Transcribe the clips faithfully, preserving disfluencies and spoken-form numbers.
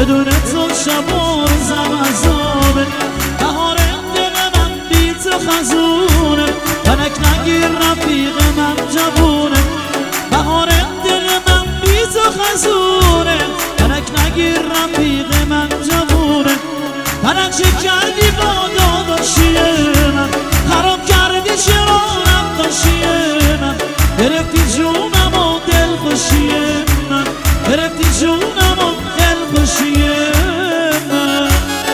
بدون تو شب و روزم عذابه. بهار دل من بی تو خزونه، فلک نگیر رفیق من جوونه. بهار دل من بی تو خزونه، فلک نگیر رفیق من جوونه. فلک چه کردی با داداشی من، خراب کردی چرا نقاشی من. گرفتی جونم و دلخوشی من، گرفتی جونم و دلخوشی من.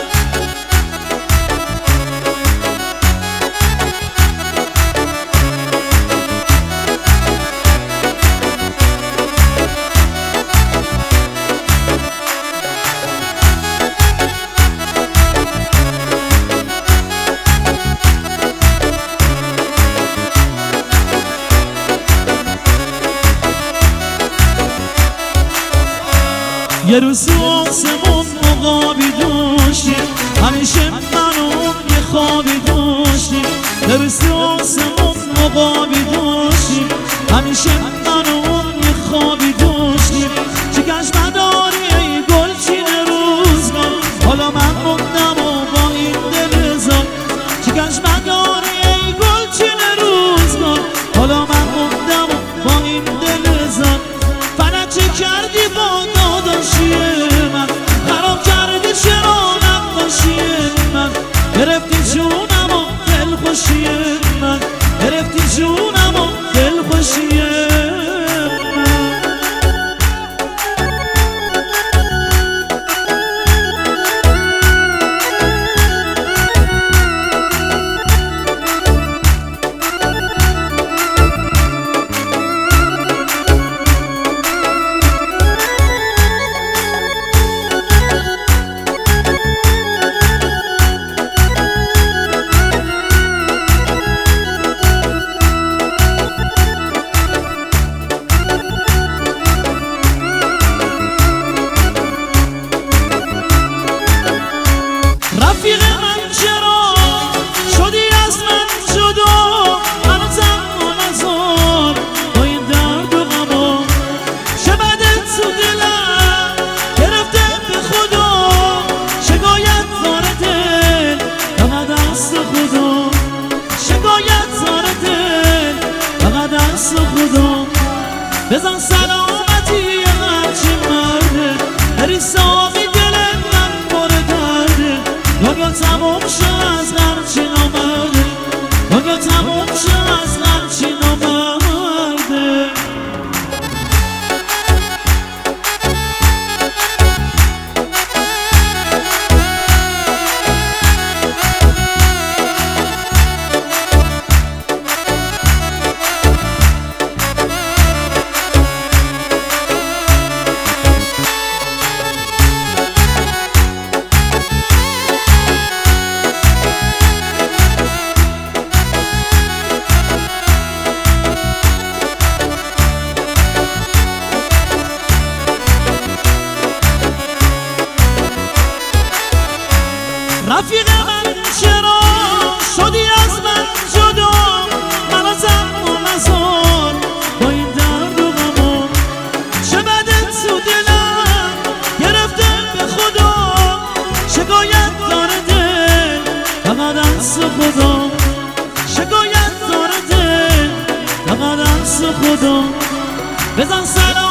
یه روز تو آسمون مقابی داشتیم، همیشه من و اون یه خوابی داشتیم. یه روز تو آسمون مقابی داشتیم، همیشه من و اون یه خوابی داشتیم. چکش مداری ای گلچین روزگار، حالا من موندم و با این دل زار. چکش مداری ای گلچین روزگار، حالا من موندم و با این دل زار. فلک چه کردی با داداشی من، خراب کردی چرا نقاشی من. گرفتی جونم و دلخوشی من، گرفتی جونم و دلخوشی من. رفیق من چرا شدی از من جدا، منو تنها نذار با این درد و غما. چه بده تو دلم گرفته به خدا، شکایت داره دل فقط دست خدا. شکایت داره دل فقط دست خدا. بزن سلامتی هرچی مرده، بری ساقی دل من پر درده. دنیا تموم شد از هرچی نامرده، دنیا تموم شد از هرچی نامرده. رفیق من چرا شدی از من جدا، منو تنها نذار با این درد و غما. چه بده تو دلم گرفته به خدا، شکایت داره دل فقط دست خدا. شکایت داره دل فقط دست خدا. بزن سلام